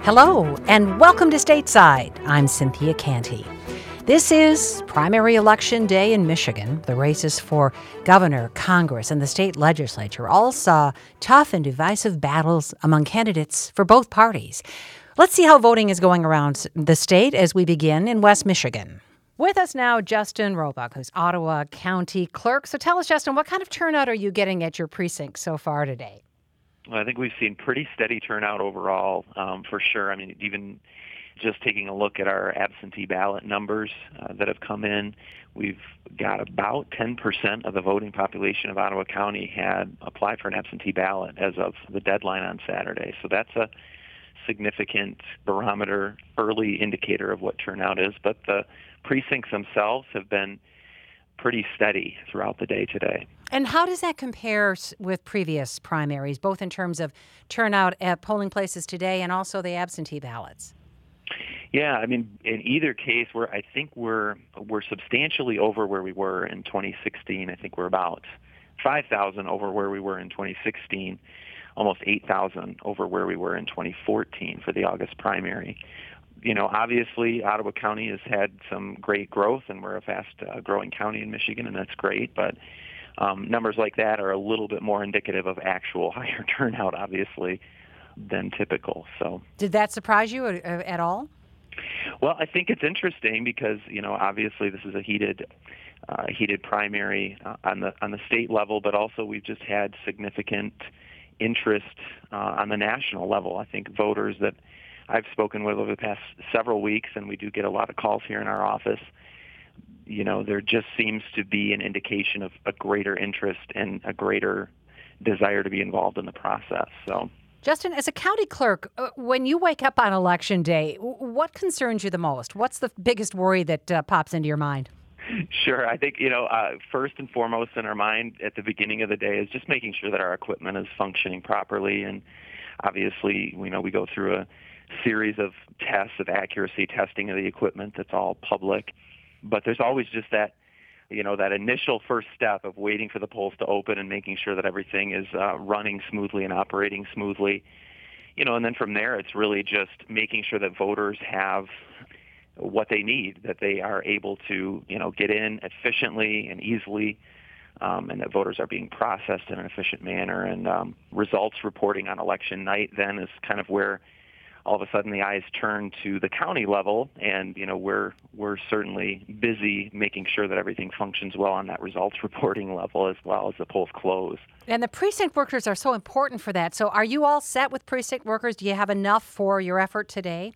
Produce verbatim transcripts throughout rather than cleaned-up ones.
Hello, and welcome to Stateside. I'm Cynthia Canty. This is primary election day in Michigan. The races for governor, Congress, and the state legislature all saw tough and divisive battles among candidates for both parties. Let's see how voting is going around the state as we begin in West Michigan. With us now, Justin Roebuck, who's Ottawa County Clerk. So tell us, Justin, what kind of turnout are you getting at your precinct so far today? Well, I think we've seen pretty steady turnout overall, um, for sure. I mean, even just taking a look at our absentee ballot numbers uh, that have come in, we've got about ten percent of the voting population of Ottawa County had applied for an absentee ballot as of the deadline on Saturday. So that's a significant barometer, early indicator of what turnout is. But the precincts themselves have been pretty steady throughout the day today. And how does that compare with previous primaries, both in terms of turnout at polling places today and also the absentee ballots? Yeah, I mean, in either case, we're I think we're we're substantially over where we were in twenty sixteen. I think we're about five thousand over where we were in twenty sixteen, almost eight thousand over where we were in twenty fourteen for the August primary. You know, obviously, Ottawa County has had some great growth, and we're a fast-growing uh, county in Michigan, and that's great. But um, numbers like that are a little bit more indicative of actual higher turnout, obviously, than typical. So, did that surprise you at, at all? Well, I think it's interesting because, you know, obviously this is a heated, uh, heated primary uh, on the on the state level, but also we've just had significant interest uh, on the national level. I think voters that I've spoken with over the past several weeks, and we do get a lot of calls here in our office, you know, there just seems to be an indication of a greater interest and a greater desire to be involved in the process. So, Justin, as a county clerk, uh, when you wake up on election day, what concerns you the most? What's the biggest worry that uh, pops into your mind? Sure. I think, you know, uh, first and foremost in our mind at the beginning of the day is just making sure that our equipment is functioning properly. And obviously, you know, we go through a series of tests of accuracy testing of the equipment that's all public. But there's always just that, you know, that initial first step of waiting for the polls to open and making sure that everything is uh, running smoothly and operating smoothly. You know, and then from there, it's really just making sure that voters have what they need, that they are able to, you know, get in efficiently and easily, um, and that voters are being processed in an efficient manner. And um, results reporting on election night then is kind of where all of a sudden the eyes turn to the county level, and you know we're we're certainly busy making sure that everything functions well on that results reporting level as well as the polls close. And the precinct workers are so important for that. So are you all set with precinct workers? Do you have enough for your effort today?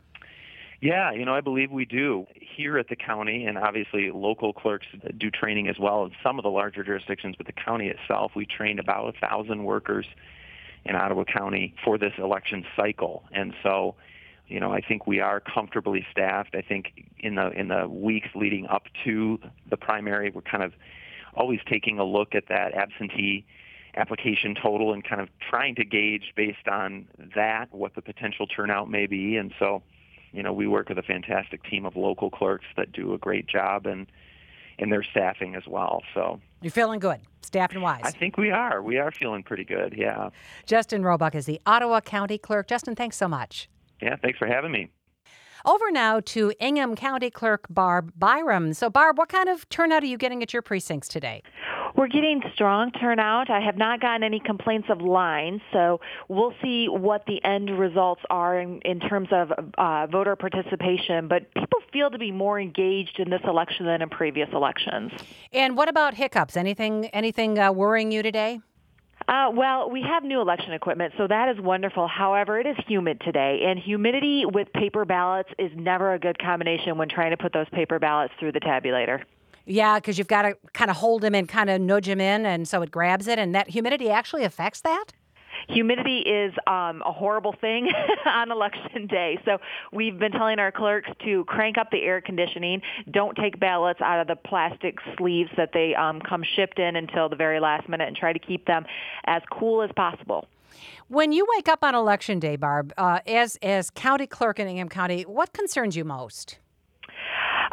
Yeah, you know, I believe we do here at the county, and obviously local clerks do training as well in some of the larger jurisdictions, but the county itself, we trained about a thousand workers in Ottawa County for this election cycle. And so, you know, I think we are comfortably staffed. I think in the in the weeks leading up to the primary, we're kind of always taking a look at that absentee application total and kind of trying to gauge based on that what the potential turnout may be. And so, you know, we work with a fantastic team of local clerks that do a great job and in their staffing as well. So you're feeling good, staffing wise. I think we are. We are feeling pretty good, yeah. Justin Roebuck is the Ottawa County Clerk. Justin, thanks so much. Yeah, thanks for having me. Over now to Ingham County Clerk Barb Byram. So, Barb, what kind of turnout are you getting at your precincts today? We're getting strong turnout. I have not gotten any complaints of lines, so we'll see what the end results are in, in terms of uh, voter participation. But people feel to be more engaged in this election than in previous elections. And what about hiccups? Anything, anything uh, worrying you today? Uh, well, we have new election equipment, so that is wonderful. However, it is humid today, and humidity with paper ballots is never a good combination when trying to put those paper ballots through the tabulator. Yeah, because you've got to kind of hold them and kind of nudge them in, and so it grabs it, and that humidity actually affects that? Humidity is um, a horrible thing on election day. So we've been telling our clerks to crank up the air conditioning. Don't take ballots out of the plastic sleeves that they um, come shipped in until the very last minute, and try to keep them as cool as possible. When you wake up on election day, Barb, uh, as as county clerk in Ingham County, what concerns you most?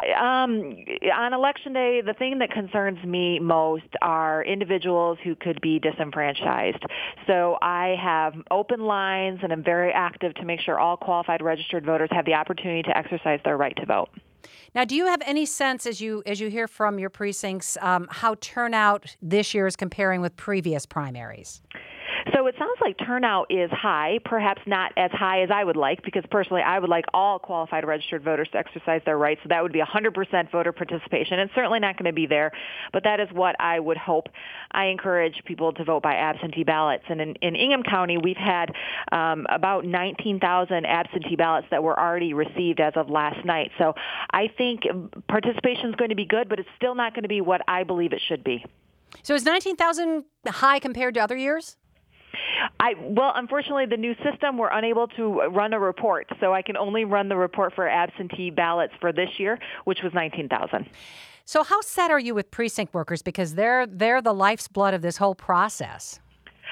Um, on Election Day, the thing that concerns me most are individuals who could be disenfranchised. So I have open lines and I'm very active to make sure all qualified registered voters have the opportunity to exercise their right to vote. Now, do you have any sense, as you as you hear from your precincts, um, how turnout this year is comparing with previous primaries? So it sounds like turnout is high, perhaps not as high as I would like, because personally I would like all qualified registered voters to exercise their rights. So that would be one hundred percent voter participation. It's certainly not going to be there, but that is what I would hope. I encourage people to vote by absentee ballots. And in, in Ingham County, we've had um, about nineteen thousand absentee ballots that were already received as of last night. So I think participation is going to be good, but it's still not going to be what I believe it should be. So is nineteen thousand high compared to other years? I, well, unfortunately, the new system, we're unable to run a report, so I can only run the report for absentee ballots for this year, which was nineteen thousand. So how set are you with precinct workers? Because they're they're the life's blood of this whole process.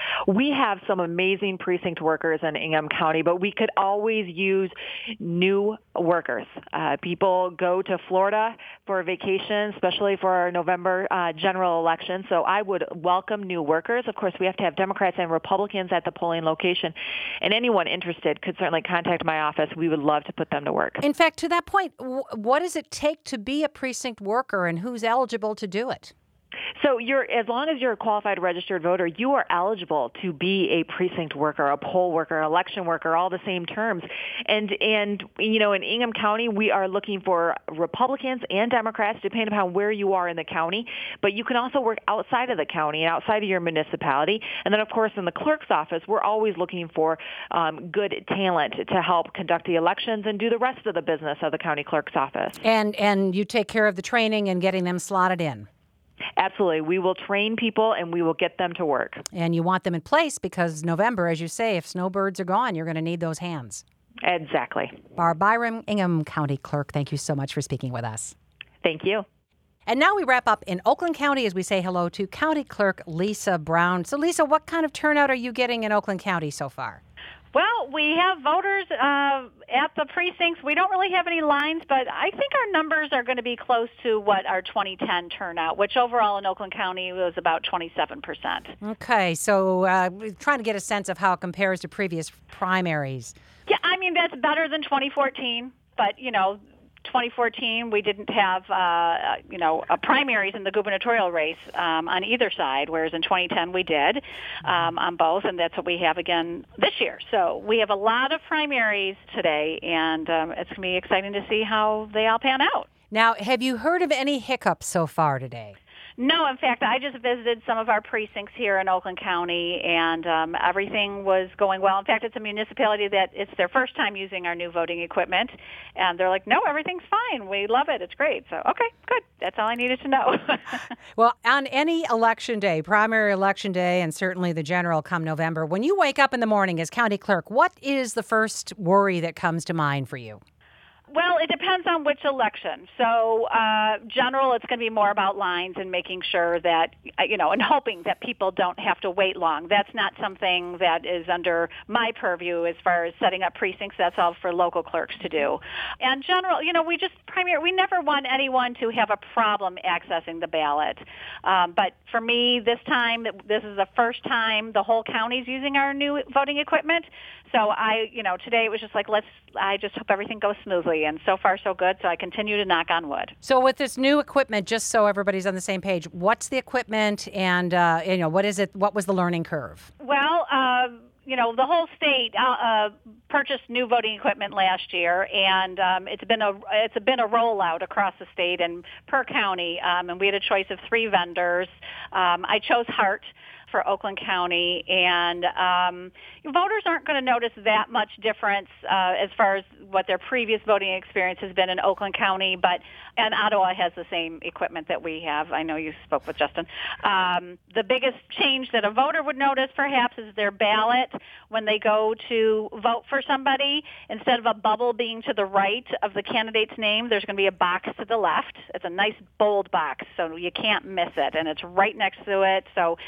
We have some amazing precinct workers in Ingham County, but we could always use new workers. Uh, people go to Florida for a vacation, especially for our November uh, general election. So I would welcome new workers. Of course, we have to have Democrats and Republicans at the polling location. And anyone interested could certainly contact my office. We would love to put them to work. In fact, to that point, what does it take to be a precinct worker and who's eligible to do it? So you're, as long as you're a qualified registered voter, you are eligible to be a precinct worker, a poll worker, election worker, all the same terms. And, and you know, in Ingham County, we are looking for Republicans and Democrats, depending upon where you are in the county. But you can also work outside of the county and outside of your municipality. And then, of course, in the clerk's office, we're always looking for um, good talent to help conduct the elections and do the rest of the business of the county clerk's office. And, and you take care of the training and getting them slotted in. Absolutely. We will train people and we will get them to work. And you want them in place because November, as you say, if snowbirds are gone, you're going to need those hands. Exactly. Barb Byram, Ingham County Clerk, thank you so much for speaking with us. Thank you. And now we wrap up in Oakland County as we say hello to County Clerk Lisa Brown. So, Lisa, what kind of turnout are you getting in Oakland County so far? Well, we have voters uh, at the precincts. We don't really have any lines, but I think our numbers are going to be close to what our twenty ten turnout, which overall in Oakland County was about twenty-seven percent. Okay, so uh, we're trying to get a sense of how it compares to previous primaries. Yeah, I mean, that's better than twenty fourteen, but, you know, twenty fourteen, we didn't have, uh, you know, uh, primaries in the gubernatorial race um, on either side, whereas in twenty ten we did um, on both, and that's what we have again this year. So we have a lot of primaries today, and um, it's going to be exciting to see how they all pan out. Now, have you heard of any hiccups so far today? No, in fact, I just visited some of our precincts here in Oakland County, and um, everything was going well. In fact, it's a municipality that it's their first time using our new voting equipment, and they're like, no, everything's fine. We love it. It's great. So, okay, good. That's all I needed to know. Well, on any election day, primary election day, and certainly the general come November, when you wake up in the morning as county clerk, what is the first worry that comes to mind for you? Well, it depends on which election. So, uh, general, it's going to be more about lines and making sure that, you know, and hoping that people don't have to wait long. That's not something that is under my purview as far as setting up precincts. That's all for local clerks to do. And general, you know, we just primary, we never want anyone to have a problem accessing the ballot. Um, but for me, this time, this is the first time the whole county's using our new voting equipment. So I, you know, today it was just like, let's, I just hope everything goes smoothly. And so far, so good. So I continue to knock on wood. So with this new equipment, just so everybody's on the same page, what's the equipment and, uh, you know, what is it? What was the learning curve? Well, uh, you know, the whole state uh, uh, purchased new voting equipment last year, and um, it's been a it's been a rollout across the state and per county. Um, and we had a choice of three vendors. Um, I chose Hart for Oakland County, and um, voters aren't going to notice that much difference uh, as far as what their previous voting experience has been in Oakland County, but and Ottawa has the same equipment that we have. I know you spoke with Justin. Um, the biggest change that a voter would notice, perhaps, is their ballot when they go to vote for somebody. Instead of a bubble being to the right of the candidate's name, there's going to be a box to the left. It's a nice, bold box, so you can't miss it, and it's right next to it, so, you know,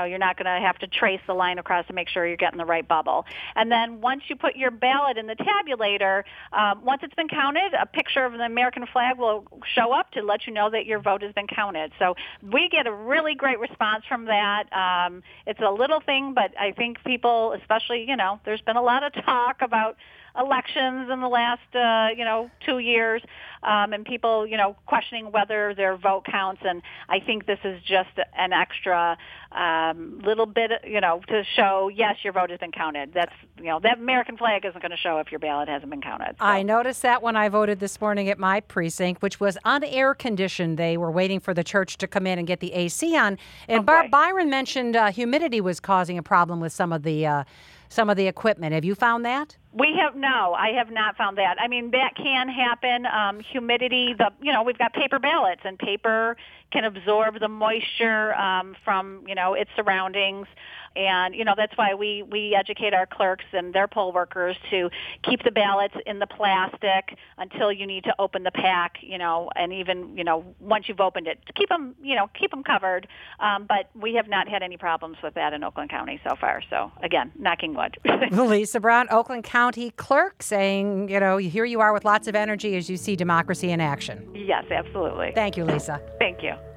you're not going to have to trace the line across to make sure you're getting the right bubble. And then once you put your ballot in the tabulator, um, once it's been counted, a picture of the American flag will show up to let you know that your vote has been counted. So we get a really great response from that. Um, it's a little thing, but I think people, especially, you know, there's been a lot of talk about elections in the last, uh, you know, two years, um, and people, you know, questioning whether their vote counts. And I think this is just an extra um, little bit, you know, to show, yes, your vote has been counted. That's, you know, that American flag isn't going to show if your ballot hasn't been counted. So. I noticed that when I voted this morning at my precinct, which was unair conditioned. They were waiting for the church to come in and get the A C on. And oh, Bar- Byron mentioned uh, humidity was causing a problem with some of the uh, some of the equipment. Have you found that? We have no, I have not found that. I mean, that can happen. Um, humidity, the you know, we've got paper ballots, and paper can absorb the moisture um, from you know its surroundings, and you know that's why we we educate our clerks and their poll workers to keep the ballots in the plastic until you need to open the pack. You know, and even you know once you've opened it, keep them you know keep them covered. Um, but we have not had any problems with that in Oakland County so far. So again, knocking wood. Lisa Brown, Oakland County Clerk, saying, you know, here you are with lots of energy as you see democracy in action. Yes, absolutely. Thank you, Lisa. Thank you.